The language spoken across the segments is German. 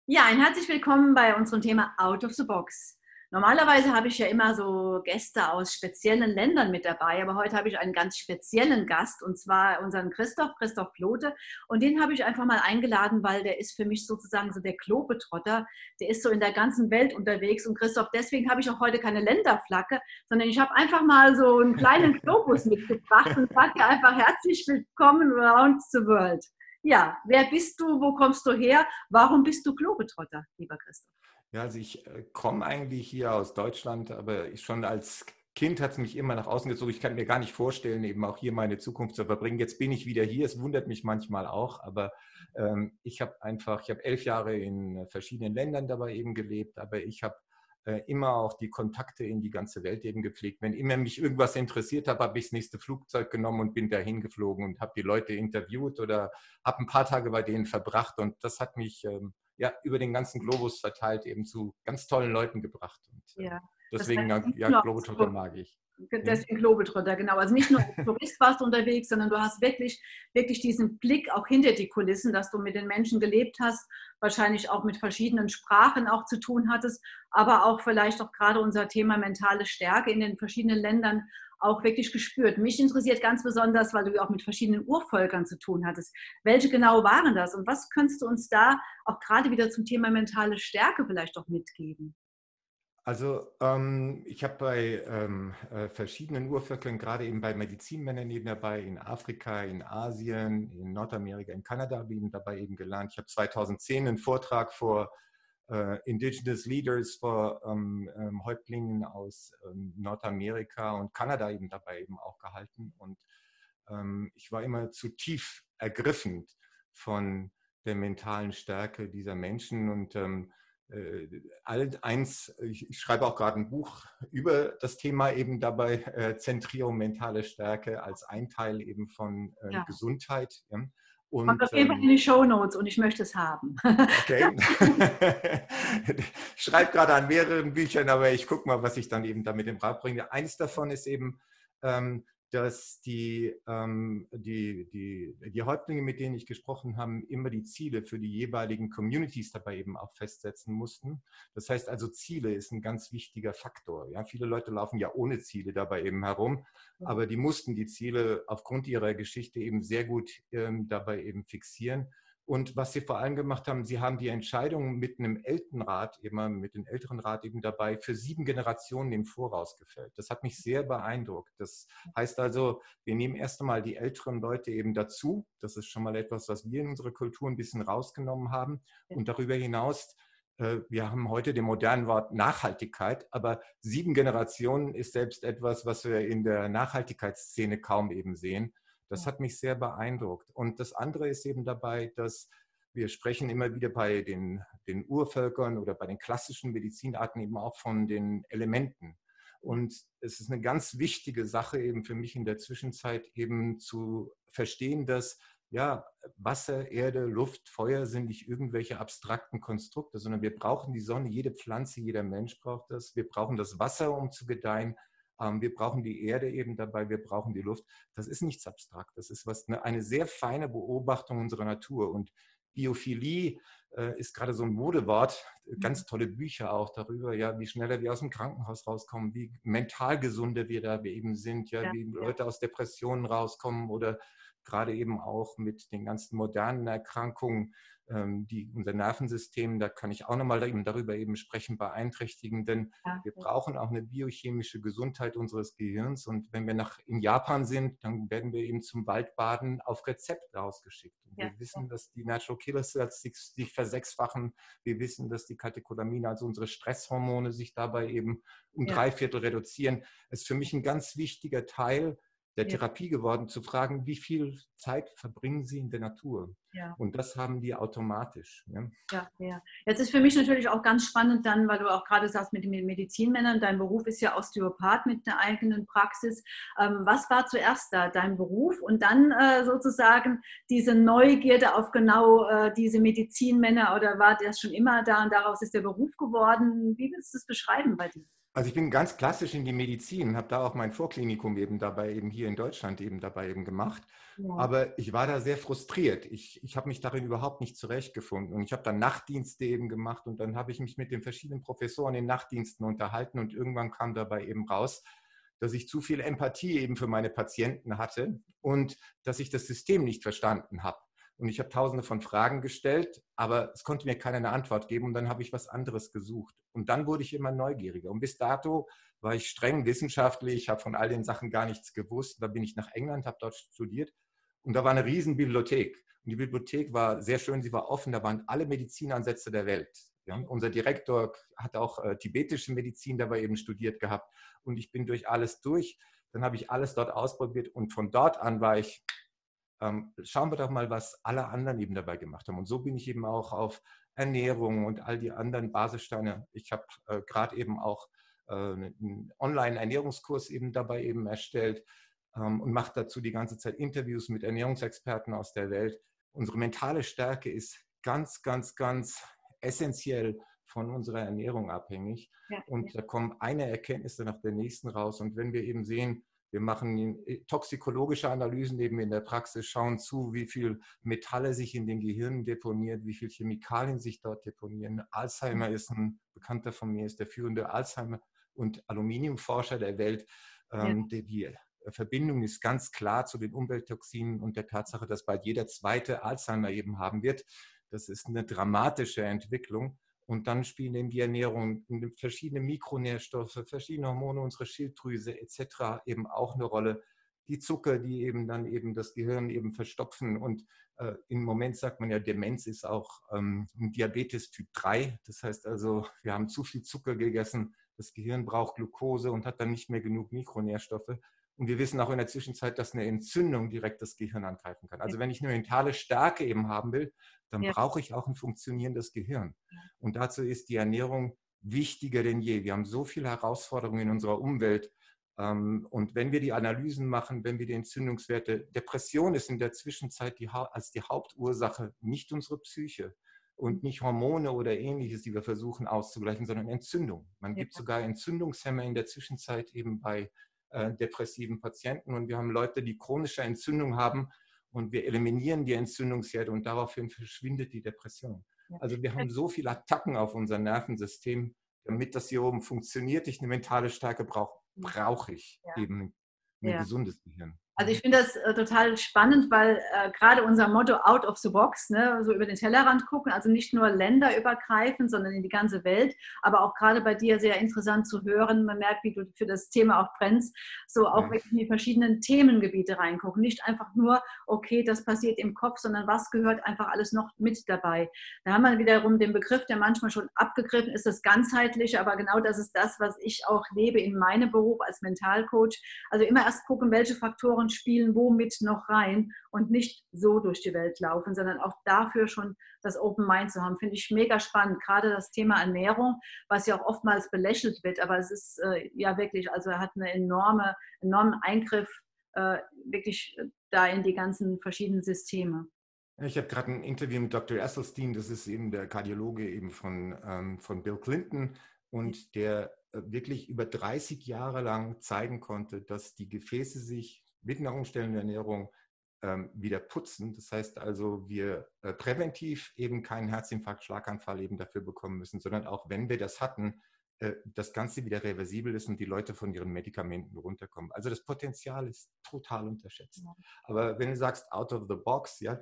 Ja, ein herzlich willkommen bei unserem Thema Out of the Box. Normalerweise habe ich ja immer so Gäste aus speziellen Ländern mit dabei, aber heute habe ich einen ganz speziellen Gast und zwar unseren Christoph Klote. Und den habe ich einfach mal eingeladen, weil der ist für mich sozusagen so der Globetrotter. Der ist so in der ganzen Welt unterwegs. Und Christoph, deswegen habe ich auch heute keine Länderflagge, sondern ich habe einfach mal so einen kleinen Globus mitgebracht und sage dir einfach herzlich willkommen around the world. Ja, wer bist du? Wo kommst du her? Warum bist du Globetrotter, lieber Christoph? Ja, also ich komme eigentlich hier aus Deutschland, aber schon als Kind hat es mich immer nach außen gezogen. Ich kann mir gar nicht vorstellen, eben auch hier meine Zukunft zu verbringen. Jetzt bin ich wieder hier. Es wundert mich manchmal auch, aber ich habe 11 Jahre in verschiedenen Ländern dabei eben gelebt, aber ich habe immer auch die Kontakte in die ganze Welt eben gepflegt. Wenn immer mich irgendwas interessiert habe, habe ich das nächste Flugzeug genommen und bin dahin geflogen und habe die Leute interviewt oder habe ein paar Tage bei denen verbracht und das hat mich ja, über den ganzen Globus verteilt eben zu ganz tollen Leuten gebracht. Und Ja, das deswegen, heißt nicht ja, nur Globetrotter mag ich. Hm? deswegen Globetrotter, genau. Also nicht nur als Tourist warst du unterwegs, sondern du hast wirklich diesen Blick auch hinter die Kulissen, dass du mit den Menschen gelebt hast, wahrscheinlich auch mit verschiedenen Sprachen auch zu tun hattest, aber auch vielleicht auch gerade unser Thema mentale Stärke in den verschiedenen Ländern auch wirklich gespürt. Mich interessiert ganz besonders, weil du auch mit verschiedenen Urvölkern zu tun hattest. Welche genau waren das und was könntest du uns da auch gerade wieder zum Thema mentale Stärke vielleicht auch mitgeben? Also ich habe bei verschiedenen Urvölkern, gerade eben bei Medizinmännern eben dabei, in Afrika, in Asien, in Nordamerika, in Kanada eben dabei eben gelernt. Ich habe 2010 einen Vortrag vor Indigenous Leaders, vor Häuptlingen aus Nordamerika und Kanada eben dabei eben auch gehalten. Und ich war immer zutiefst ergriffen von der mentalen Stärke dieser Menschen und ich schreibe auch gerade ein Buch über das Thema eben dabei, Zentrierung mentale Stärke als ein Teil eben von Ja. Gesundheit. Ja. Kommt Und auf jeden Fall in die Shownotes und ich möchte es haben. okay, ich schreibe gerade an mehreren Büchern, aber ich gucke mal, was ich dann eben damit im Rat bringe. Eines davon ist eben, dass die Häuptlinge, mit denen ich gesprochen habe, immer die Ziele für die jeweiligen Communities dabei eben auch festsetzen mussten. Das heißt also, Ziele ist ein ganz wichtiger Faktor. Ja? Viele Leute laufen ja ohne Ziele dabei eben herum, aber die mussten die Ziele aufgrund ihrer Geschichte eben sehr gut dabei eben fixieren. Und was sie vor allem gemacht haben, sie haben die Entscheidung mit einem Elternrat, immer mit dem Älterenrat eben dabei, für 7 Generationen im Voraus gefällt. Das hat mich sehr beeindruckt. Das heißt also, wir nehmen erst einmal die älteren Leute eben dazu. Das ist schon mal etwas, was wir in unserer Kultur ein bisschen rausgenommen haben. Und darüber hinaus, wir haben heute den modernen Wort Nachhaltigkeit, aber 7 Generationen ist selbst etwas, was wir in der Nachhaltigkeitsszene kaum eben sehen. Das hat mich sehr beeindruckt. Und das andere ist eben dabei, dass wir sprechen immer wieder bei den Urvölkern oder bei den klassischen Medizinarten eben auch von den Elementen. Und es ist eine ganz wichtige Sache eben für mich in der Zwischenzeit eben zu verstehen, dass ja, Wasser, Erde, Luft, Feuer sind nicht irgendwelche abstrakten Konstrukte, sondern wir brauchen die Sonne, jede Pflanze, jeder Mensch braucht das. Wir brauchen das Wasser, um zu gedeihen. Wir brauchen die Erde eben dabei, wir brauchen die Luft. Das ist nichts abstrakt. Das ist eine sehr feine Beobachtung unserer Natur. Und Biophilie ist gerade so ein Modewort. Ganz tolle Bücher auch darüber, ja, wie schneller wir aus dem Krankenhaus rauskommen, wie mental gesunder wir da eben sind, ja, Ja, wie ja, Leute aus Depressionen rauskommen oder gerade eben auch mit den ganzen modernen Erkrankungen, die unser Nervensystem, da kann ich auch nochmal eben darüber eben sprechen, beeinträchtigen, denn ja, wir ja, brauchen auch eine biochemische Gesundheit unseres Gehirns. Und wenn wir in Japan sind, dann werden wir eben zum Waldbaden auf Rezept rausgeschickt. Und ja, wir wissen, dass die Natural Killer Cells sich versechsfachen. Wir wissen, dass die Katecholamine, also unsere Stresshormone, sich dabei eben um ja, 3/4 reduzieren. Es ist für mich ein ganz wichtiger Teil der ja, Therapie geworden, zu fragen, wie viel Zeit verbringen Sie in der Natur? ja. Und das haben die automatisch. Ja. Ja, ja. Jetzt ist für mich natürlich auch ganz spannend dann, weil du auch gerade sagst mit den Medizinmännern, dein Beruf ist ja Osteopath mit einer eigenen Praxis. Was war zuerst da, dein Beruf und dann sozusagen diese Neugierde auf genau diese Medizinmänner oder war das schon immer da und daraus ist der Beruf geworden? Wie willst du es beschreiben bei dir? Also ich bin ganz klassisch in die Medizin, habe da auch mein Vorklinikum eben dabei, eben hier in Deutschland eben dabei eben gemacht. Ja. Aber ich war da sehr frustriert. Ich habe mich darin überhaupt nicht zurechtgefunden. Und ich habe dann Nachtdienste eben gemacht und dann habe ich mich mit den verschiedenen Professoren in Nachtdiensten unterhalten und irgendwann kam dabei eben raus, dass ich zu viel Empathie eben für meine Patienten hatte und dass ich das System nicht verstanden habe. Und ich habe tausende von Fragen gestellt, aber es konnte mir keiner eine Antwort geben und dann habe ich was anderes gesucht. Und dann wurde ich immer neugieriger. Und bis dato war ich streng wissenschaftlich, habe von all den Sachen gar nichts gewusst. Da bin ich nach England, habe dort studiert und da war eine riesen Bibliothek. Und die Bibliothek war sehr schön, sie war offen, da waren alle Medizinansätze der Welt. Ja, unser Direktor hat auch tibetische Medizin dabei eben studiert gehabt und ich bin durch alles durch. Dann habe ich alles dort ausprobiert und von dort an war ich schauen wir doch mal, was alle anderen eben dabei gemacht haben. Und so bin ich eben auch auf Ernährung und all die anderen Basissteine. Ich habe gerade eben auch einen Online-Ernährungskurs eben dabei eben erstellt und mache dazu die ganze Zeit Interviews mit Ernährungsexperten aus der Welt. Unsere mentale Stärke ist ganz, ganz, ganz essentiell von unserer Ernährung abhängig. Ja, ja, Und da kommen eine Erkenntnis nach der nächsten raus. Und wenn wir eben sehen, wir machen toxikologische Analysen eben in der Praxis, schauen zu, wie viel Metalle sich in den Gehirnen deponiert, wie viel Chemikalien sich dort deponieren. Alzheimer ist ein Bekannter von mir, ist der führende Alzheimer- und Aluminiumforscher der Welt. ja, Die Verbindung ist ganz klar zu den Umwelttoxinen und der Tatsache, dass bald jeder zweite Alzheimer eben haben wird. Das ist eine dramatische Entwicklung. Und dann spielen eben die Ernährung, verschiedene Mikronährstoffe, verschiedene Hormone, unsere Schilddrüse etc. eben auch eine Rolle. Die Zucker, die eben dann eben das Gehirn eben verstopfen. Und im Moment sagt man ja, Demenz ist auch Diabetes Typ 3. Das heißt also, wir haben zu viel Zucker gegessen, das Gehirn braucht Glucose und hat dann nicht mehr genug Mikronährstoffe. Und wir wissen auch in der Zwischenzeit, dass eine Entzündung direkt das Gehirn angreifen kann. Also wenn ich eine mentale Stärke eben haben will, dann ja, brauche ich auch ein funktionierendes Gehirn. Und dazu ist die Ernährung wichtiger denn je. Wir haben so viele Herausforderungen in unserer Umwelt. Und wenn wir die Analysen machen, wenn wir die Entzündungswerte, Depression ist in der Zwischenzeit als die Hauptursache nicht unsere Psyche und nicht Hormone oder ähnliches, die wir versuchen auszugleichen, sondern Entzündung. Man ja, gibt sogar Entzündungshemmer in der Zwischenzeit eben bei depressiven Patienten. Und wir haben Leute, die chronische Entzündung haben und wir eliminieren die Entzündungsherde und daraufhin verschwindet die Depression. ja. Also wir haben so viele Attacken auf unser Nervensystem, damit das hier oben funktioniert, ich eine mentale Stärke brauche, brauche ich Ja, eben ein ja. gesundes Gehirn. Also ich finde das total spannend, weil gerade unser Motto Out of the Box, ne, so über den Tellerrand gucken, also nicht nur länderübergreifend, sondern in die ganze Welt, aber auch gerade bei dir sehr interessant zu hören. Man merkt, wie du für das Thema auch brennst, so auch Ja. wirklich in die verschiedenen Themengebiete reingucken. Nicht einfach nur, okay, das passiert im Kopf, sondern was gehört einfach alles noch mit dabei. Da haben wir wiederum den Begriff, der manchmal schon abgegriffen ist, das Ganzheitliche, aber genau das ist das, was ich auch lebe in meinem Beruf als Mentalcoach. Also immer erst gucken, welche Faktoren spielen womit noch rein und nicht so durch die Welt laufen, sondern auch dafür schon das Open Mind zu haben. Finde ich mega spannend. Gerade das Thema Ernährung, was ja auch oftmals belächelt wird, aber es ist ja wirklich, also er hat einen enormen Eingriff wirklich da in die ganzen verschiedenen Systeme. Ich habe gerade ein Interview mit Dr. Esselstyn, das ist eben der Kardiologe eben von Bill Clinton und der wirklich über 30 Jahre lang zeigen konnte, dass die Gefäße sich mit einer Umstellung der Ernährung wieder putzen. Das heißt also, wir präventiv eben keinen Herzinfarkt, Schlaganfall eben dafür bekommen müssen, sondern auch wenn wir das hatten, das Ganze wieder reversibel ist und die Leute von ihren Medikamenten runterkommen. Also das Potenzial ist total unterschätzt. Aber wenn du sagst, out of the box, ja,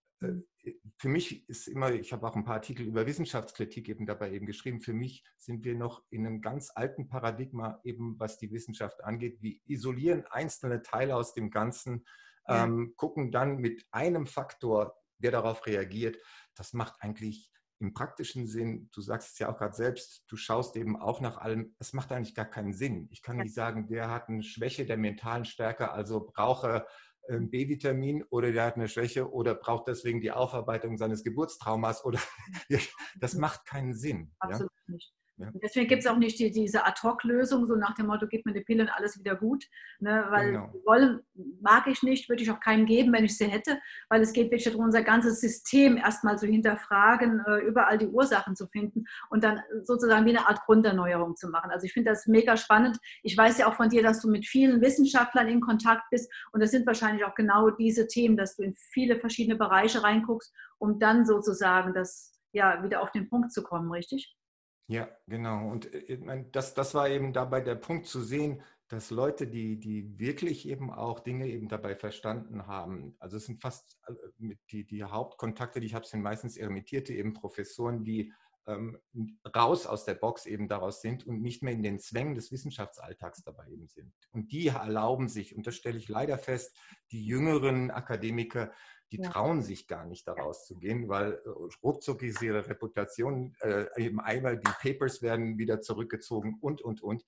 für mich ist immer, ich habe auch ein paar Artikel über Wissenschaftskritik eben dabei eben geschrieben, für mich sind wir noch in einem ganz alten Paradigma eben, was die Wissenschaft angeht. Wir isolieren einzelne Teile aus dem Ganzen, Ja, gucken dann mit einem Faktor, der darauf reagiert. Das macht eigentlich im praktischen Sinn, du sagst es ja auch gerade selbst, du schaust eben auch nach allem, es macht eigentlich gar keinen Sinn. Ich kann ja, nicht sagen, der hat eine Schwäche der mentalen Stärke, also brauche B-Vitamin oder der hat eine Schwäche oder braucht deswegen die Aufarbeitung seines Geburtstraumas oder das macht keinen Sinn. Ja? absolut nicht. Ja? Deswegen gibt es auch nicht diese Ad-Hoc-Lösung, so nach dem Motto, gib mir eine Pille und alles wieder gut. Ne? Weil Genau. wollen mag ich nicht, würde ich auch keinem geben, wenn ich sie hätte, weil es geht wirklich darum, unser ganzes System erstmal zu hinterfragen, überall die Ursachen zu finden und dann sozusagen wie eine Art Grunderneuerung zu machen. Also ich finde das mega spannend. Ich weiß ja auch von dir, dass du mit vielen Wissenschaftlern in Kontakt bist und das sind wahrscheinlich auch genau diese Themen, dass du in viele verschiedene Bereiche reinguckst, um dann sozusagen das ja wieder auf den Punkt zu kommen, richtig? Ja, genau. Und ich meine, das war eben dabei der Punkt zu sehen, dass Leute, die wirklich eben auch Dinge eben dabei verstanden haben, also es sind fast die Hauptkontakte, die ich habe, sind meistens emeritierte eben Professoren, die ähm, raus aus der Box eben daraus sind und nicht mehr in den Zwängen des Wissenschaftsalltags dabei eben sind. Und die erlauben sich, und das stelle ich leider fest, die jüngeren Akademiker, die Ja. trauen sich gar nicht daraus zu gehen, weil ruckzuck ist ihre Reputation eben einmal, die Papers werden wieder zurückgezogen und.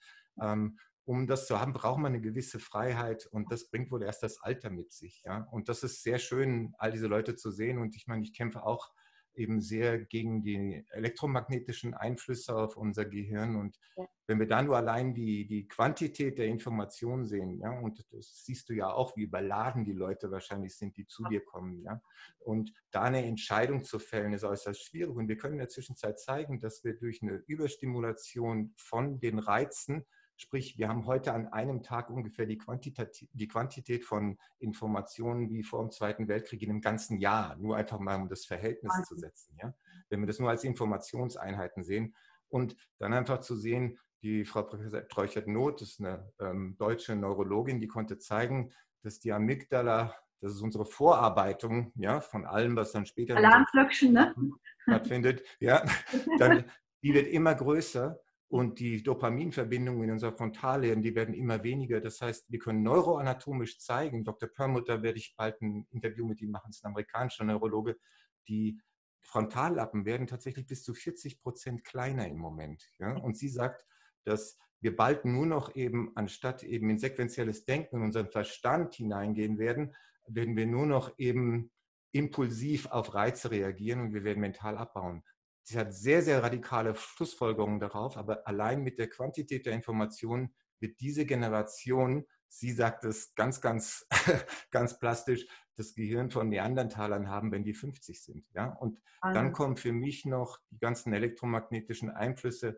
Um das zu haben, braucht man eine gewisse Freiheit und das bringt wohl erst das Alter mit sich. Ja? Und das ist sehr schön, all diese Leute zu sehen und ich meine, ich kämpfe auch eben sehr gegen die elektromagnetischen Einflüsse auf unser Gehirn und wenn wir da nur allein die Quantität der Informationen sehen, ja, und das siehst du ja auch, wie überladen die Leute wahrscheinlich sind, die zu dir kommen, ja, und da eine Entscheidung zu fällen, ist äußerst schwierig. Und wir können in der Zwischenzeit zeigen, dass wir durch eine Überstimulation von den Reizen, sprich, wir haben heute an einem Tag ungefähr die Quantität von Informationen wie vor dem Zweiten Weltkrieg in einem ganzen Jahr, nur einfach mal um das Verhältnis zu setzen, ja, wenn wir das nur als Informationseinheiten sehen. Und dann einfach zu sehen, die Frau Professor Träuchert-Noth, das ist eine deutsche Neurologin, die konnte zeigen, dass die Amygdala, das ist unsere Vorarbeitung, ja, von allem, was dann später in unserem Alarmglöckchen, ne? stattfindet, ja, dann, die wird immer größer und die Dopaminverbindungen in unserer Frontallehre, die werden immer weniger. Das heißt, wir können neuroanatomisch zeigen, Dr. Perlmutter werde ich bald ein Interview mit ihm machen, das ist ein amerikanischer Neurologe, die Frontallappen werden tatsächlich bis zu 40% kleiner im Moment. Ja? Und sie sagt, dass wir bald nur noch eben, anstatt eben in sequenzielles Denken in unseren Verstand hineingehen werden, werden wir nur noch eben impulsiv auf Reize reagieren und wir werden mental abbauen. Sie hat sehr, sehr radikale Schlussfolgerungen darauf, aber allein mit der Quantität der Informationen wird diese Generation, sie sagt es ganz, ganz plastisch, das Gehirn von Neandertalern haben, wenn die 50 sind. Ja? Und dann kommen für mich noch die ganzen elektromagnetischen Einflüsse,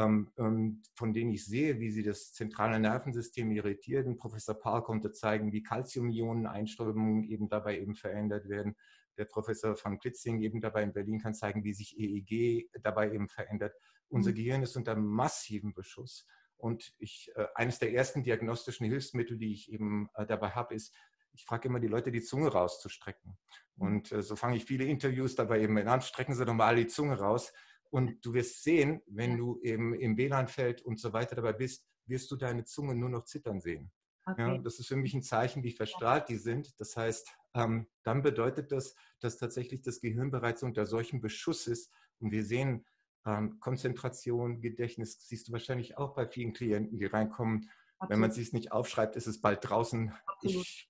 von denen ich sehe, wie sie das zentrale Nervensystem irritieren. Professor Paul konnte zeigen, wie Calciumionen-Einströmungen eben dabei eben verändert werden. Der Professor von Klitzing eben dabei in Berlin kann zeigen, wie sich EEG dabei eben verändert. Unser Gehirn ist unter massivem Beschuss. Und eines der ersten diagnostischen Hilfsmittel, die ich eben dabei habe, ist, ich frage immer die Leute, die Zunge rauszustrecken. Und so fange ich viele Interviews dabei eben an, strecken Sie doch mal die Zunge raus. Und du wirst sehen, wenn du eben im WLAN-Feld und so weiter dabei bist, wirst du deine Zunge nur noch zittern sehen. Okay. Ja, das ist für mich ein Zeichen, wie verstrahlt die sind. Das heißt, dann bedeutet das, dass tatsächlich das Gehirn bereits unter solchem Beschuss ist. Und wir sehen Konzentration, Gedächtnis, siehst du wahrscheinlich auch bei vielen Klienten, die reinkommen. Absolut. Wenn man es sich nicht aufschreibt, ist es bald draußen. Ich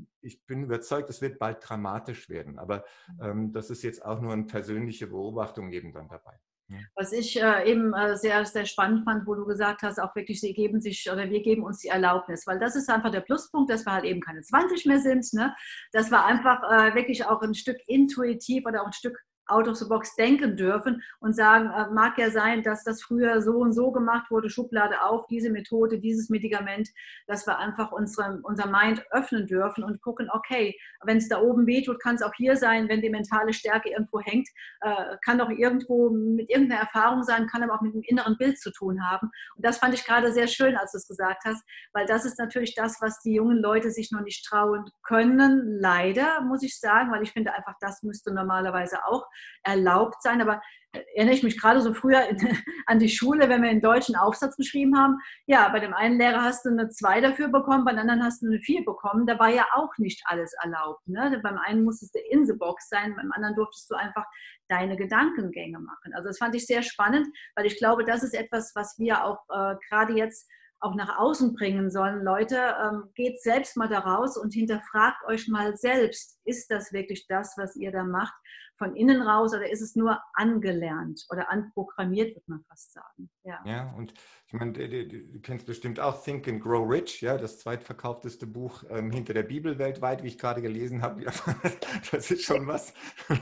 bin überzeugt, es wird bald dramatisch werden. Aber das ist jetzt auch nur eine persönliche Beobachtung eben dann dabei. Was ich eben sehr, sehr spannend fand, wo du gesagt hast, auch wirklich, sie geben sich oder wir geben uns die Erlaubnis, weil das ist einfach der Pluspunkt, dass wir halt eben keine 20 mehr sind, ne? Dass wir einfach wirklich auch ein Stück intuitiv oder auch ein Stück out of the box denken dürfen und sagen, mag ja sein, dass das früher so und so gemacht wurde, Schublade auf, diese Methode, dieses Medikament, dass wir einfach unser Mind öffnen dürfen und gucken, okay, wenn es da oben wehtut, kann es auch hier sein, wenn die mentale Stärke irgendwo hängt, kann doch irgendwo mit irgendeiner Erfahrung sein, kann aber auch mit einem inneren Bild zu tun haben. Und das fand ich gerade sehr schön, als du es gesagt hast, weil das ist natürlich das, was die jungen Leute sich noch nicht trauen können, leider, muss ich sagen, weil ich finde einfach, das müsste normalerweise auch erlaubt sein, aber erinnere ich mich gerade so früher an die Schule, wenn wir einen deutschen Aufsatz geschrieben haben, ja, bei dem einen Lehrer hast du eine 2 dafür bekommen, beim anderen hast du eine 4 bekommen, da war ja auch nicht alles erlaubt, ne? Beim einen musstest du in the box sein, beim anderen durftest du einfach deine Gedankengänge machen. Also das fand ich sehr spannend, weil ich glaube, das ist etwas, was wir auch gerade jetzt auch nach außen bringen sollen. Leute, geht selbst mal da raus und hinterfragt euch mal selbst, ist das wirklich das, was ihr da macht, von innen raus, oder ist es nur angelernt oder anprogrammiert, würde man fast sagen. Ja. Ja, und ich meine, du kennst bestimmt auch Think and Grow Rich, ja, das zweitverkaufteste Buch hinter der Bibel weltweit, wie ich gerade gelesen habe. Ja, das ist schon was.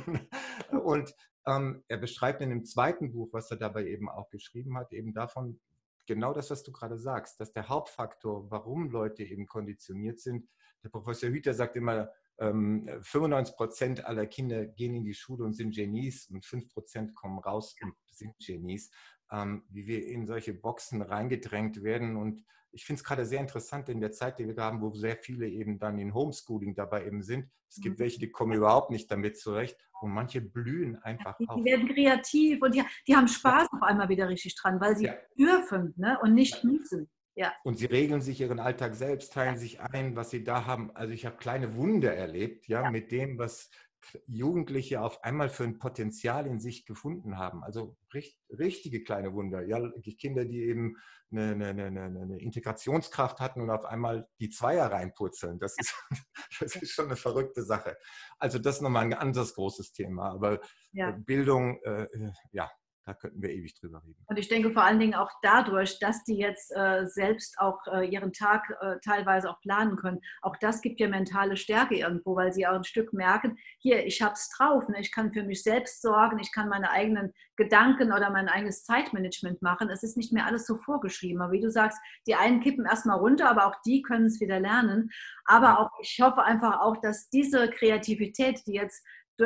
Und er beschreibt in dem zweiten Buch, was er dabei eben auch geschrieben hat, eben davon, genau das, was du gerade sagst, dass der Hauptfaktor, warum Leute eben konditioniert sind, der Professor Hüther sagt immer, 95% aller Kinder gehen in die Schule und sind Genies und 5% kommen raus und sind Genies, wie wir in solche Boxen reingedrängt werden. Und ich finde es gerade sehr interessant in der Zeit, die wir haben, wo sehr viele eben dann in Homeschooling dabei eben sind. Es gibt welche, die kommen überhaupt nicht damit zurecht und manche blühen einfach Die auf. werden kreativ und die haben Ja, Spaß auf einmal wieder richtig dran, weil sie ja. dürfen, ne? Und Ja. nicht müssen. Ja. Und sie regeln sich ihren Alltag selbst, teilen sich ein, was sie da haben. Also ich habe kleine Wunder erlebt, ja, Ja. mit dem, was Jugendliche auf einmal für ein Potenzial in sich gefunden haben. Also richtige kleine Wunder. Ja, Kinder, die eben eine Integrationskraft hatten und auf einmal die Zweier reinpurzeln. Das ist schon eine verrückte Sache. Also das ist nochmal ein anderes großes Thema. Aber Ja. Bildung, ja, da könnten wir ewig drüber reden. Und ich denke vor allen Dingen auch dadurch, dass die jetzt selbst auch ihren Tag teilweise auch planen können. Auch das gibt ja mentale Stärke irgendwo, weil sie auch ein Stück merken, hier, ich habe es drauf, ne? Ich kann für mich selbst sorgen, ich kann meine eigenen Gedanken oder mein eigenes Zeitmanagement machen. Es ist nicht mehr alles so vorgeschrieben. Aber wie du sagst, die einen kippen erstmal runter, aber auch die können es wieder lernen. Aber auch, ich hoffe einfach auch, dass diese Kreativität, die jetzt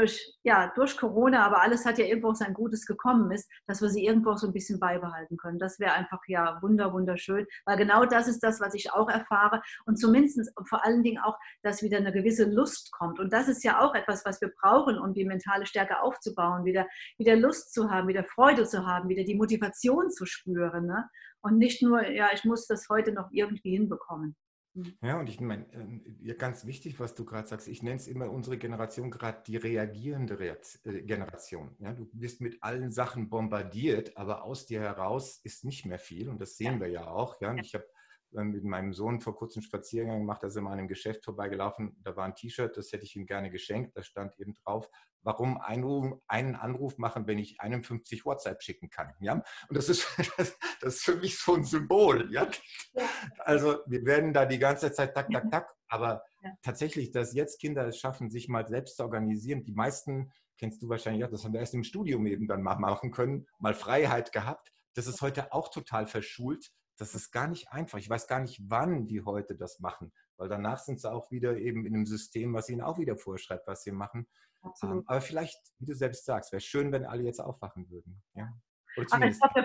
durch Corona, aber alles hat ja irgendwo auch sein Gutes gekommen ist, dass wir sie irgendwo auch so ein bisschen beibehalten können. Das wäre einfach ja wunderschön, weil genau das ist das, was ich auch erfahre und zumindest vor allen Dingen auch, dass wieder eine gewisse Lust kommt und das ist ja auch etwas, was wir brauchen, um die mentale Stärke aufzubauen, wieder Lust zu haben, wieder Freude zu haben, wieder die Motivation zu spüren, ne? Und nicht nur, ja, ich muss das heute noch irgendwie hinbekommen. Ja, und ich meine, ganz wichtig, was du gerade sagst, ich nenne es immer unsere Generation gerade die reagierende Generation. Ja, du bist mit allen Sachen bombardiert, aber aus dir heraus ist nicht mehr viel und das sehen wir ja auch. Ja, und ich habe mit meinem Sohn vor kurzem einen Spaziergang gemacht, da sind wir an einem Geschäft vorbeigelaufen, da war ein T-Shirt, das hätte ich ihm gerne geschenkt, da stand eben drauf, warum einen Anruf machen, wenn ich 51 WhatsApp schicken kann. Ja? Und das ist für mich so ein Symbol. Ja? Also wir werden da die ganze Zeit tak, aber tatsächlich, dass jetzt Kinder es schaffen, sich mal selbst zu organisieren, die meisten, kennst du wahrscheinlich auch, das haben wir erst im Studium eben dann mal machen können, mal Freiheit gehabt, das ist heute auch total verschult. Das ist gar nicht einfach. Ich weiß gar nicht, wann die heute das machen, weil danach sind sie auch wieder eben in einem System, was ihnen auch wieder vorschreibt, was sie machen. Absolut. Aber vielleicht, wie du selbst sagst, wäre schön, wenn alle jetzt aufwachen würden. Ja? Oder Aber ich zumindest. glaube,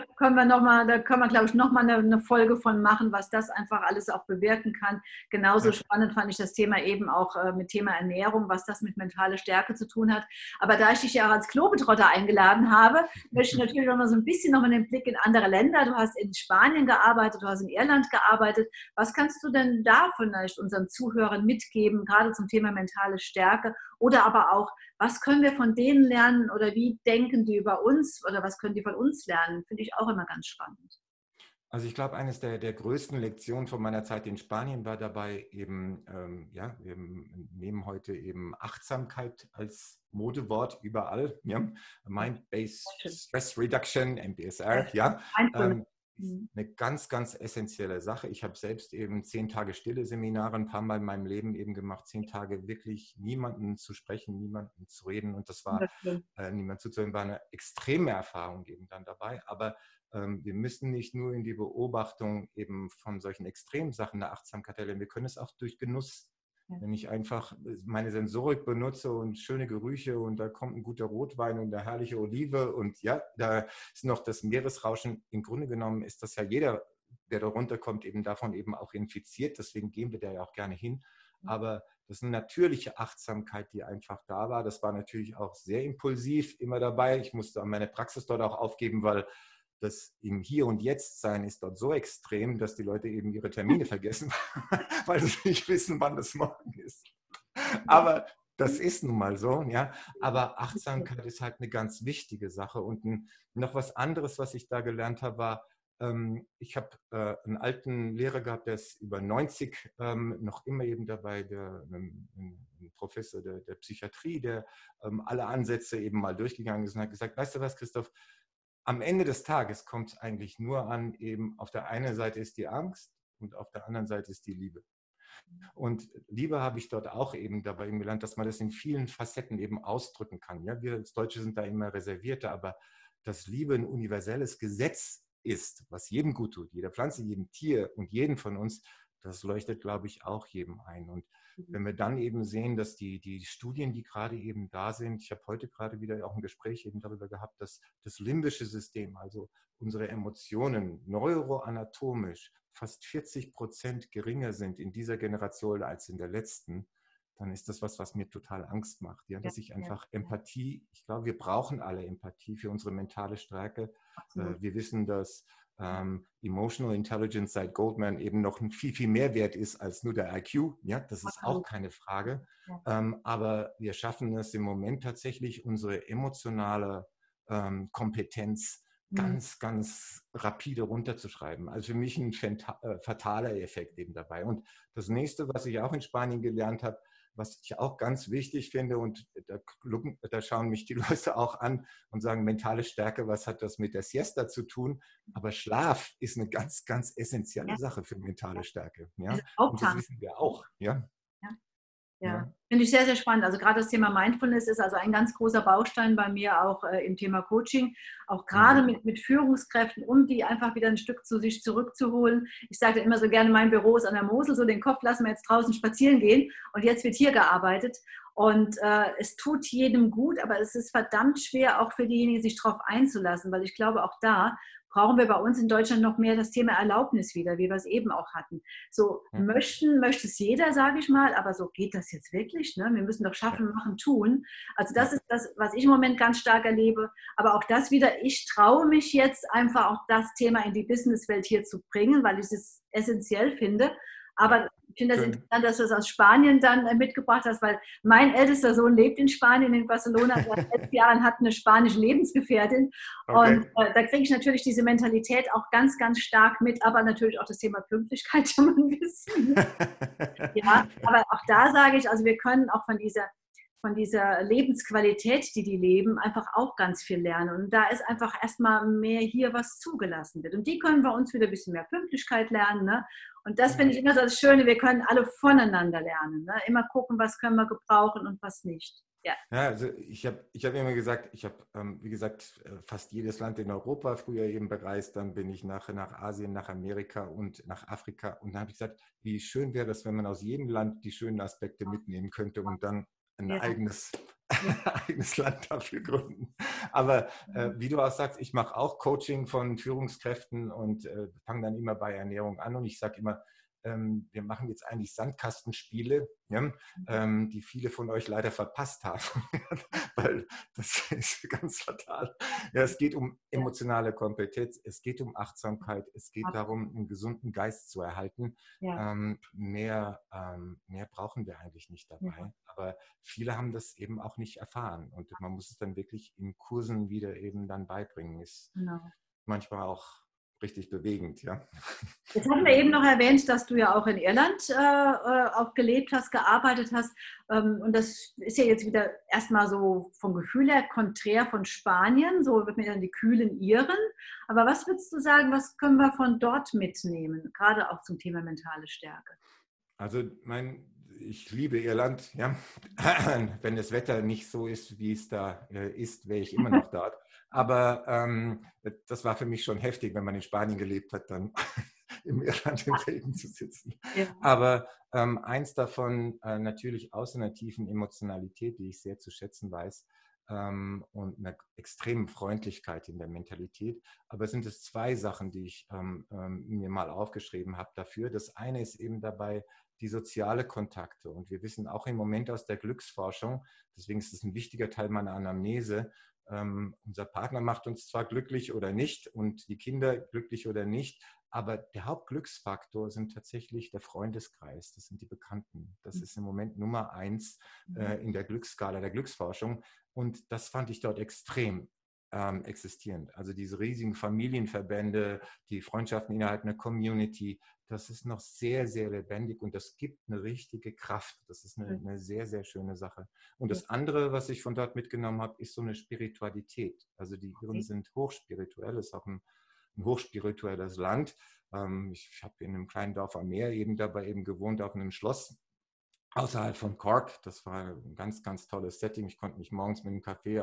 da können wir, glaube ich, nochmal eine Folge von machen, was das einfach alles auch bewirken kann. Genauso Ja. spannend fand ich das Thema eben auch mit Thema Ernährung, was das mit mentaler Stärke zu tun hat. Aber da ich dich ja auch als Globetrotter eingeladen habe, möchte ich natürlich noch mal so ein bisschen noch mal den Blick in andere Länder. Du hast in Spanien gearbeitet, du hast in Irland gearbeitet. Was kannst du denn da vielleicht unseren Zuhörern mitgeben, gerade zum Thema mentale Stärke? Oder aber auch, was können wir von denen lernen oder wie denken die über uns oder was können die von uns lernen? Finde ich auch immer ganz spannend. Also ich glaube, eines der größten Lektionen von meiner Zeit in Spanien war dabei eben, ja, wir nehmen heute eben Achtsamkeit als Modewort überall, ja, Mind-Based Stress Reduction, MBSR, ja, eine ganz essentielle Sache. Ich habe selbst eben 10 Tage Stille-Seminare ein paar Mal in meinem Leben eben gemacht, 10 Tage wirklich niemanden zu sprechen, niemanden zu reden und das war, niemand zuzuhören, war eine extreme Erfahrung eben dann dabei, aber wir müssen nicht nur in die Beobachtung eben von solchen Extremsachen der Achtsamkeit erlernen, wir können es auch durch Genuss. Ja. Wenn ich einfach meine Sensorik benutze und schöne Gerüche und da kommt ein guter Rotwein und eine herrliche Olive und ja, da ist noch das Meeresrauschen. Im Grunde genommen ist das ja jeder, der da runterkommt, eben davon eben auch infiziert. Deswegen gehen wir da ja auch gerne hin. Aber das ist eine natürliche Achtsamkeit, die einfach da war. Das war natürlich auch sehr impulsiv immer dabei. Ich musste meine Praxis dort auch aufgeben, weil das im Hier und Jetzt sein ist dort so extrem, dass die Leute eben ihre Termine vergessen, weil sie nicht wissen, wann das morgen ist. Aber das ist nun mal so, ja. Aber Achtsamkeit ist halt eine ganz wichtige Sache. Und noch was anderes, was ich da gelernt habe, war, Ich habe einen alten Lehrer gehabt, der ist über 90, noch immer eben dabei, ein Professor der Psychiatrie, der alle Ansätze eben mal durchgegangen ist und hat gesagt, weißt du was, Christoph, am Ende des Tages kommt es eigentlich nur an, eben auf der einen Seite ist die Angst und auf der anderen Seite ist die Liebe. Und Liebe habe ich dort auch eben dabei gelernt, dass man das in vielen Facetten eben ausdrücken kann. Ja, wir als Deutsche sind da immer reservierter, aber dass Liebe ein universelles Gesetz ist, was jedem gut tut, jeder Pflanze, jedem Tier und jedem von uns, das leuchtet, glaube ich, auch jedem ein. Und wenn wir dann eben sehen, dass die Studien, die gerade eben da sind, ich habe heute gerade wieder auch ein Gespräch eben darüber gehabt, dass das limbische System, also unsere Emotionen neuroanatomisch fast 40% geringer sind in dieser Generation als in der letzten, dann ist das was mir total Angst macht. Ja, dass ich einfach Empathie, ich glaube, wir brauchen alle Empathie für unsere mentale Stärke. Wir wissen, dass Emotional Intelligence seit Goldman eben noch viel, viel mehr wert ist als nur der IQ. Ja, das ist auch keine Frage. Aber wir schaffen es im Moment tatsächlich, unsere emotionale Kompetenz ganz, ganz rapide runterzuschreiben. Also für mich ein fataler Effekt eben dabei. Und das nächste, was ich auch in Spanien gelernt habe, was ich auch ganz wichtig finde, und da schauen mich die Leute auch an und sagen, mentale Stärke, was hat das mit der Siesta zu tun? Aber Schlaf ist eine ganz, ganz essentielle Sache für mentale Stärke. Ja? Und das wissen wir auch. Ja? Ja, finde ich sehr, sehr spannend. Also gerade das Thema Mindfulness ist also ein ganz großer Baustein bei mir auch im Thema Coaching, auch gerade mit Führungskräften, um die einfach wieder ein Stück zu sich zurückzuholen. Ich sage immer so gerne, mein Büro ist an der Mosel, so den Kopf lassen wir jetzt draußen spazieren gehen und jetzt wird hier gearbeitet. Und es tut jedem gut, aber es ist verdammt schwer auch für diejenigen, sich darauf einzulassen, weil ich glaube, auch da brauchen wir bei uns in Deutschland noch mehr das Thema Erlaubnis wieder, wie wir es eben auch hatten. So möchte es jeder, sage ich mal, aber so geht das jetzt wirklich? Ne? Wir müssen doch schaffen, machen, tun. Also das ist das, was ich im Moment ganz stark erlebe. Aber auch das wieder, ich traue mich jetzt einfach auch das Thema in die Businesswelt hier zu bringen, weil ich es essentiell finde. Aber ich finde das interessant, dass du es aus Spanien dann mitgebracht hast, weil mein ältester Sohn lebt in Spanien, in Barcelona, seit 11 Jahren, hat eine spanische Lebensgefährtin. Und da kriege ich natürlich diese Mentalität auch ganz, ganz stark mit, aber natürlich auch das Thema Pünktlichkeit schon mal ein bisschen. Ja, aber auch da sage ich, also wir können auch von dieser Lebensqualität, die leben, einfach auch ganz viel lernen. Und da ist einfach erstmal mehr hier, was zugelassen wird. Und die können bei uns wieder ein bisschen mehr Pünktlichkeit lernen. Ne? Und das finde ich immer so das Schöne, wir können alle voneinander lernen. Ne? Immer gucken, was können wir gebrauchen und was nicht. Ja, also ich hab immer gesagt, ich habe, wie gesagt, fast jedes Land in Europa früher eben bereist. Dann bin ich nach Asien, nach Amerika und nach Afrika. Und dann habe ich gesagt, wie schön wäre das, wenn man aus jedem Land die schönen Aspekte mitnehmen könnte und dann ein eigenes Land dafür gründen. Aber wie du auch sagst, ich mache auch Coaching von Führungskräften und fange dann immer bei Ernährung an. Und ich sage immer, wir machen jetzt eigentlich Sandkastenspiele, ja, die viele von euch leider verpasst haben, weil das ist ganz fatal. Ja, es geht um emotionale Kompetenz, es geht um Achtsamkeit, es geht darum, einen gesunden Geist zu erhalten. Mehr brauchen wir eigentlich nicht dabei, aber viele haben das eben auch nicht erfahren und man muss es dann wirklich in Kursen wieder eben dann beibringen. Ist manchmal auch richtig bewegend, ja. Jetzt haben wir eben noch erwähnt, dass du ja auch in Irland auch gelebt hast, gearbeitet hast. Und das ist ja jetzt wieder erstmal so vom Gefühl her konträr von Spanien, so wird mir dann die kühlen Iren. Aber was würdest du sagen, was können wir von dort mitnehmen, gerade auch zum Thema mentale Stärke? Also ich liebe Irland, ja. Wenn das Wetter nicht so ist, wie es da ist, wäre ich immer noch dort. Aber das war für mich schon heftig, wenn man in Spanien gelebt hat, dann im Irland im Regen zu sitzen. Ja. Aber eins davon natürlich außer einer tiefen Emotionalität, die ich sehr zu schätzen weiß, und einer extremen Freundlichkeit in der Mentalität. Aber sind es zwei Sachen, die ich mir mal aufgeschrieben habe dafür. Das eine ist eben dabei, die soziale Kontakte. Und wir wissen auch im Moment aus der Glücksforschung, deswegen ist es ein wichtiger Teil meiner Anamnese, unser Partner macht uns zwar glücklich oder nicht und die Kinder glücklich oder nicht, aber der Hauptglücksfaktor sind tatsächlich der Freundeskreis, das sind die Bekannten. Das ist im Moment Nummer 1 in der Glücksskala der Glücksforschung und das fand ich dort extrem. existieren. Also diese riesigen Familienverbände, die Freundschaften innerhalb einer Community, das ist noch sehr, sehr lebendig und das gibt eine richtige Kraft. Das ist eine sehr, sehr schöne Sache. Und das andere, was ich von dort mitgenommen habe, ist so eine Spiritualität. Also die Iren sind hochspirituell, ist auch ein hochspirituelles Land. Ich habe in einem kleinen Dorf am Meer eben dabei eben gewohnt, auf einem Schloss außerhalb von Cork. Das war ein ganz, ganz tolles Setting. Ich konnte mich morgens mit einem Kaffee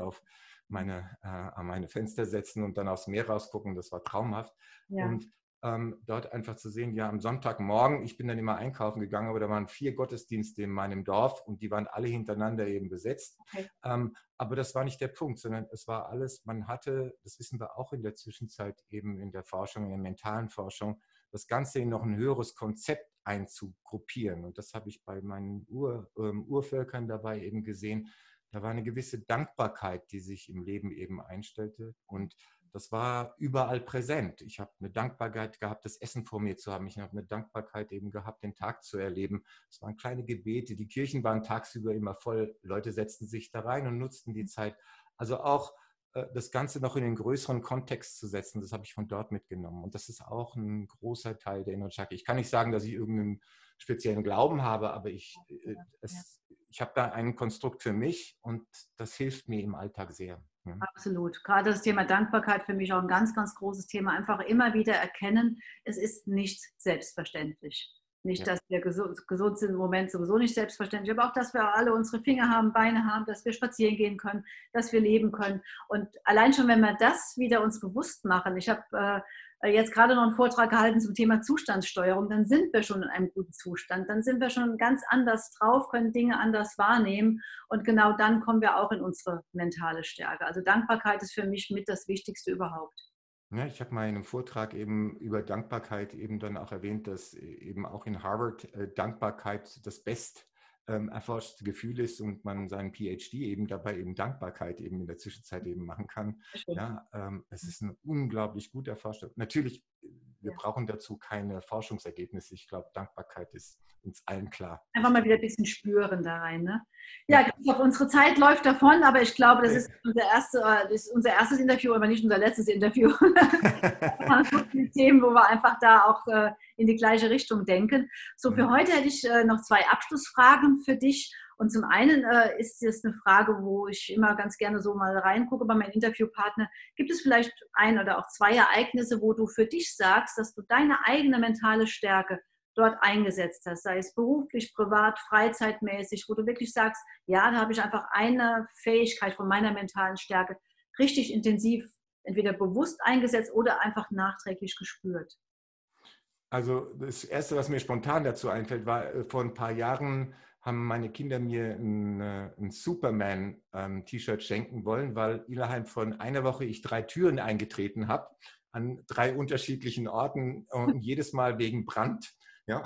an meine Fenster setzen und dann aufs Meer rausgucken. Das war traumhaft. Ja. Und dort einfach zu sehen, ja, am Sonntagmorgen, ich bin dann immer einkaufen gegangen, aber da waren 4 Gottesdienste in meinem Dorf und die waren alle hintereinander eben besetzt. Okay. Aber das war nicht der Punkt, sondern es war alles, man hatte, das wissen wir auch in der Zwischenzeit eben in der Forschung, in der mentalen Forschung, das Ganze in noch ein höheres Konzept einzugruppieren. Und das habe ich bei meinen Urvölkern dabei eben gesehen. Da war eine gewisse Dankbarkeit, die sich im Leben eben einstellte. Und das war überall präsent. Ich habe eine Dankbarkeit gehabt, das Essen vor mir zu haben. Ich habe eine Dankbarkeit eben gehabt, den Tag zu erleben. Es waren kleine Gebete. Die Kirchen waren tagsüber immer voll. Leute setzten sich da rein und nutzten die Zeit. Also auch das Ganze noch in den größeren Kontext zu setzen, das habe ich von dort mitgenommen. Und das ist auch ein großer Teil der Inner Chakra. Ich kann nicht sagen, dass ich irgendeinen speziellen Glauben habe, aber ich habe da ein Konstrukt für mich und das hilft mir im Alltag sehr. Ja. Absolut. Gerade das Thema Dankbarkeit für mich auch ein ganz, ganz großes Thema. Einfach immer wieder erkennen, es ist nicht selbstverständlich. Nicht, dass wir gesund sind im Moment sowieso nicht selbstverständlich, aber auch, dass wir alle unsere Finger haben, Beine haben, dass wir spazieren gehen können, dass wir leben können. Und allein schon, wenn wir das wieder uns bewusst machen, ich habe jetzt gerade noch einen Vortrag gehalten zum Thema Zustandssteuerung, dann sind wir schon in einem guten Zustand, dann sind wir schon ganz anders drauf, können Dinge anders wahrnehmen und genau dann kommen wir auch in unsere mentale Stärke. Also Dankbarkeit ist für mich mit das Wichtigste überhaupt. Ja, ich habe mal in einem Vortrag eben über Dankbarkeit eben dann auch erwähnt, dass eben auch in Harvard Dankbarkeit das erforschte Gefühl ist und man seinen PhD eben dabei eben Dankbarkeit eben in der Zwischenzeit eben machen kann. Ja, es ist ein unglaublich gut erforschter. Natürlich, wir brauchen dazu keine Forschungsergebnisse. Ich glaube, Dankbarkeit ist uns allen klar. Einfach mal wieder ein bisschen spüren da rein. Ne? Ja, Christoph, unsere Zeit läuft davon, aber ich glaube, das ist unser erstes Interview, aber nicht unser letztes Interview. Die Themen, wo wir einfach da auch in die gleiche Richtung denken. So, für heute hätte ich noch 2 Abschlussfragen für dich. Und zum einen ist es eine Frage, wo ich immer ganz gerne so mal reingucke bei meinen Interviewpartner. Gibt es vielleicht 1 oder auch 2 Ereignisse, wo du für dich sagst, dass du deine eigene mentale Stärke dort eingesetzt hast, sei es beruflich, privat, freizeitmäßig, wo du wirklich sagst, ja, da habe ich einfach eine Fähigkeit von meiner mentalen Stärke richtig intensiv entweder bewusst eingesetzt oder einfach nachträglich gespürt? Also das Erste, was mir spontan dazu einfällt, war vor ein paar Jahren haben meine Kinder mir ein Superman-T-Shirt schenken wollen, weil innerhalb von einer Woche ich 3 Türen eingetreten habe an 3 unterschiedlichen Orten und jedes Mal wegen Brand. Ja.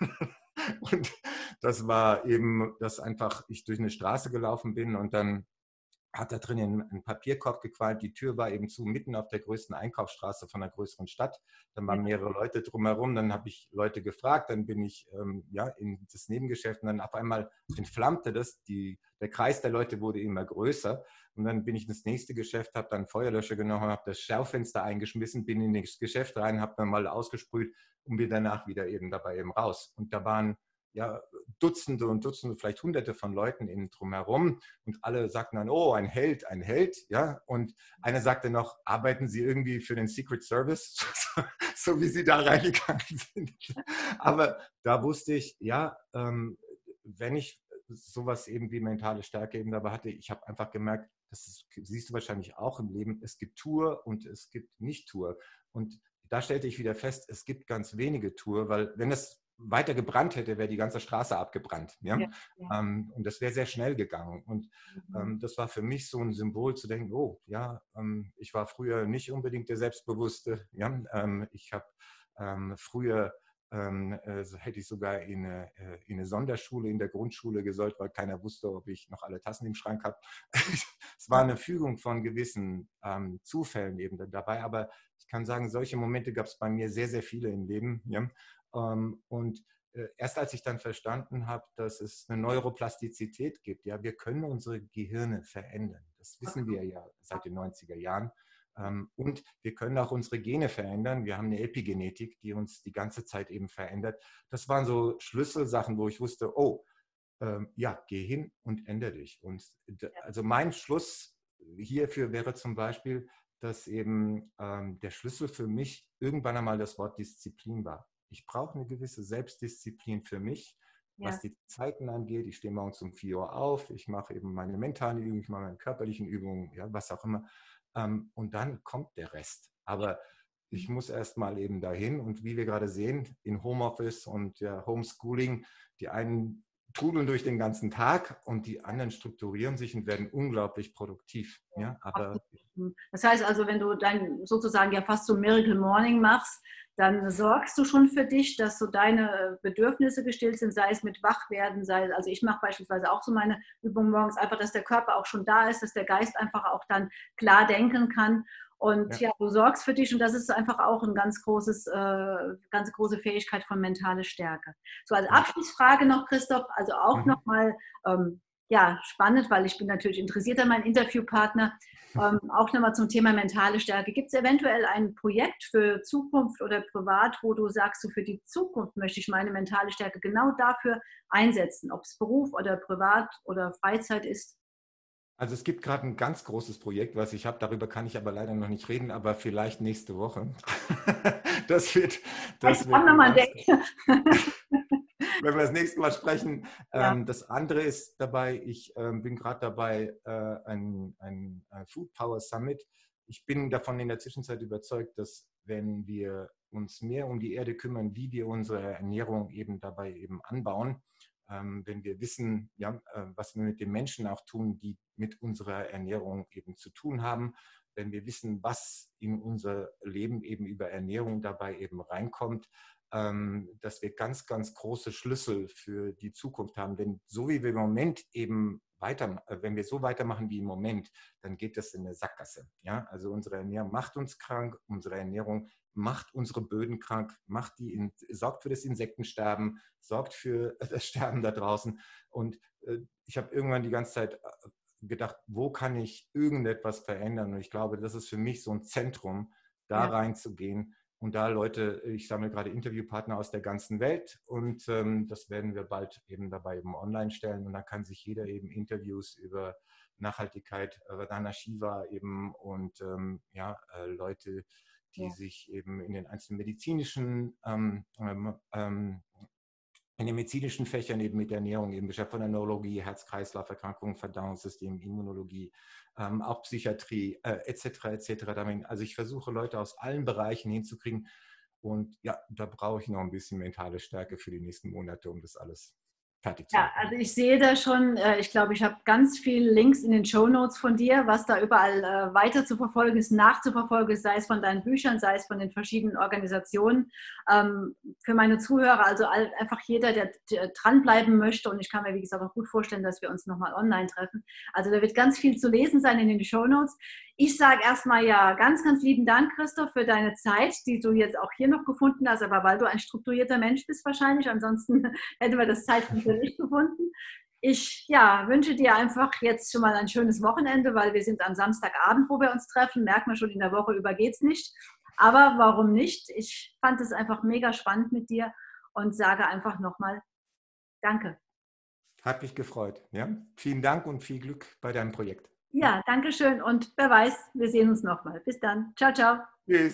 Und das war eben, dass einfach ich durch eine Straße gelaufen bin und dann hat da drinnen ein Papierkorb gequalmt. Die Tür war eben zu, mitten auf der größten Einkaufsstraße von einer größeren Stadt. Dann waren mehrere Leute drumherum. Dann habe ich Leute gefragt. Dann bin ich in das Nebengeschäft und dann auf einmal entflammte das. Der Kreis der Leute wurde immer größer. Und dann bin ich ins nächste Geschäft, habe dann Feuerlöscher genommen, habe das Schaufenster eingeschmissen, bin in das Geschäft rein, habe dann mal ausgesprüht und bin danach wieder eben dabei eben raus. Und da waren Dutzende und Dutzende, vielleicht Hunderte von Leuten eben drumherum und alle sagten dann, oh, ein Held, ja. Und einer sagte noch, arbeiten Sie irgendwie für den Secret Service, so wie Sie da reingegangen sind. Aber da wusste ich, wenn ich sowas eben wie mentale Stärke eben dabei hatte, ich habe einfach gemerkt, siehst du wahrscheinlich auch im Leben, es gibt Tour und es gibt Nicht-Tour. Und da stellte ich wieder fest, es gibt ganz wenige Tour, weil wenn es weiter gebrannt hätte, wäre die ganze Straße abgebrannt. Ja? Und das wäre sehr schnell gegangen. Und das war für mich so ein Symbol zu denken, oh ja, ich war früher nicht unbedingt der Selbstbewusste. Ja? Ich habe früher hätte ich sogar in eine Sonderschule in der Grundschule gesollt, weil keiner wusste, ob ich noch alle Tassen im Schrank habe. Es war eine Fügung von gewissen Zufällen eben dabei, aber ich kann sagen, solche Momente gab es bei mir sehr, sehr viele im Leben. Ja? Und erst als ich dann verstanden habe, dass es eine Neuroplastizität gibt, ja, wir können unsere Gehirne verändern. Das wissen wir ja seit den 90er Jahren. Und wir können auch unsere Gene verändern. Wir haben eine Epigenetik, die uns die ganze Zeit eben verändert. Das waren so Schlüsselsachen, wo ich wusste, oh, ja, geh hin und ändere dich. Und also mein Schluss hierfür wäre zum Beispiel, dass eben der Schlüssel für mich irgendwann einmal das Wort Disziplin war. Ich brauche eine gewisse Selbstdisziplin für mich, was die Zeiten angeht. Ich stehe morgens um 4 Uhr auf, ich mache eben meine mentalen Übungen, ich mache meine körperlichen Übungen, ja, was auch immer. Und dann kommt der Rest. Aber ich muss erst mal eben dahin und wie wir gerade sehen, in Homeoffice und ja, Homeschooling, die einen trudeln durch den ganzen Tag und die anderen strukturieren sich und werden unglaublich produktiv. Ja, aber das heißt also, wenn du dann sozusagen ja fast so Miracle Morning machst, dann sorgst du schon für dich, dass so deine Bedürfnisse gestillt sind, sei es mit Wachwerden, sei es, also ich mache beispielsweise auch so meine Übung morgens, einfach, dass der Körper auch schon da ist, dass der Geist einfach auch dann klar denken kann. Und ja, du sorgst für dich und das ist einfach auch ein ganz große Fähigkeit von mentale Stärke. So als Abschlussfrage noch, Christoph, also auch nochmal, ja, spannend, weil ich bin natürlich interessiert an meinen Interviewpartner, auch nochmal zum Thema mentale Stärke. Gibt es eventuell ein Projekt für Zukunft oder privat, wo du sagst, so für die Zukunft möchte ich meine mentale Stärke genau dafür einsetzen, ob es Beruf oder privat oder Freizeit ist? Also es gibt gerade ein ganz großes Projekt, was ich habe, darüber kann ich aber leider noch nicht reden, aber vielleicht nächste Woche. Das wird nochmal wenn wir das nächste Mal sprechen. Ja. Das andere ist dabei, ich bin gerade dabei, ein Food Power Summit. Ich bin davon in der Zwischenzeit überzeugt, dass wenn wir uns mehr um die Erde kümmern, wie wir unsere Ernährung eben dabei eben anbauen, wenn wir wissen, ja, was wir mit den Menschen auch tun, die mit unserer Ernährung eben zu tun haben, wenn wir wissen, was in unser Leben eben über Ernährung dabei eben reinkommt, dass wir ganz, ganz große Schlüssel für die Zukunft haben. Denn so wie wir im Moment eben wenn wir so weitermachen wie im Moment, dann geht das in eine Sackgasse. Ja? Also unsere Ernährung macht uns krank, unsere Ernährung macht unsere Böden krank, sorgt für das Insektensterben, sorgt für das Sterben da draußen. Und ich habe irgendwann die ganze Zeit gedacht, wo kann ich irgendetwas verändern? Und ich glaube, das ist für mich so ein Zentrum, da reinzugehen. Und da ich sammle gerade Interviewpartner aus der ganzen Welt und das werden wir bald eben dabei eben online stellen. Und da kann sich jeder eben Interviews über Nachhaltigkeit, Radhana Shiva eben und Leute, die sich eben in den einzelnen in den medizinischen Fächern eben mit der Ernährung eben beschäftigt, von der Neurologie, Herz-Kreislauf-Erkrankungen, Verdauungssystem, Immunologie, auch Psychiatrie etc. etc. Also ich versuche Leute aus allen Bereichen hinzukriegen und ja, da brauche ich noch ein bisschen mentale Stärke für die nächsten Monate, um das alles fertig zu machen. Ja, also ich sehe da schon, ich glaube, ich habe ganz viele Links in den Shownotes von dir, was da überall weiter zu verfolgen ist, nachzuverfolgen ist, sei es von deinen Büchern, sei es von den verschiedenen Organisationen. Für meine Zuhörer, also einfach jeder, der dranbleiben möchte, und ich kann mir, wie gesagt, auch gut vorstellen, dass wir uns nochmal online treffen. Also da wird ganz viel zu lesen sein in den Shownotes. Ich sage erstmal ja ganz, ganz lieben Dank, Christoph, für deine Zeit, die du jetzt auch hier noch gefunden hast, aber weil du ein strukturierter Mensch bist wahrscheinlich, ansonsten hätten wir das Zeitfenster nicht gefunden. Ich wünsche dir einfach jetzt schon mal ein schönes Wochenende, weil wir sind am Samstagabend, wo wir uns treffen. Merkt man schon, in der Woche über geht es nicht. Aber warum nicht? Ich fand es einfach mega spannend mit dir und sage einfach nochmal Danke. Hat mich gefreut. Ja? Vielen Dank und viel Glück bei deinem Projekt. Ja, danke schön und wer weiß, wir sehen uns nochmal. Bis dann. Ciao, ciao. Tschüss.